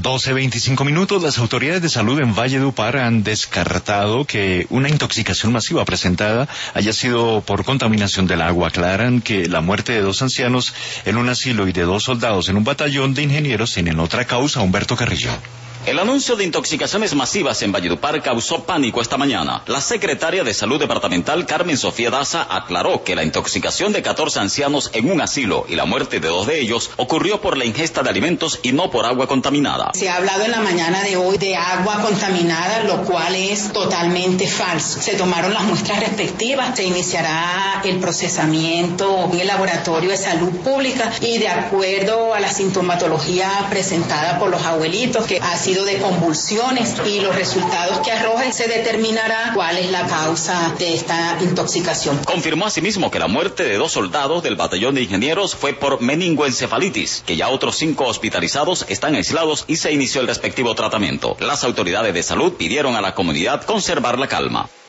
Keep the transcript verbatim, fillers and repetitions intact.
doce veinticinco minutos, las autoridades de salud en Valledupar han descartado que una intoxicación masiva presentada haya sido por contaminación del agua. Aclaran que la muerte de dos ancianos en un asilo y de dos soldados en un batallón de ingenieros tienen otra causa. Humberto Carrillo. El anuncio de intoxicaciones masivas en Valledupar causó pánico esta mañana. La secretaria de Salud Departamental, Carmen Sofía Daza, aclaró que la intoxicación de catorce ancianos en un asilo y la muerte de dos de ellos ocurrió por la ingesta de alimentos y no por agua contaminada. Se ha hablado en la mañana de hoy de agua contaminada, lo cual es totalmente falso. Se tomaron las muestras respectivas, se iniciará el procesamiento en el Laboratorio de Salud Pública y de acuerdo a la sintomatología presentada por los abuelitos, que ha sido de convulsiones, y los resultados que arrojen se determinará cuál es la causa de esta intoxicación. Confirmó asimismo que la muerte de dos soldados del batallón de ingenieros fue por meningoencefalitis, que ya otros cinco hospitalizados están aislados y se inició el respectivo tratamiento. Las autoridades de salud pidieron a la comunidad conservar la calma.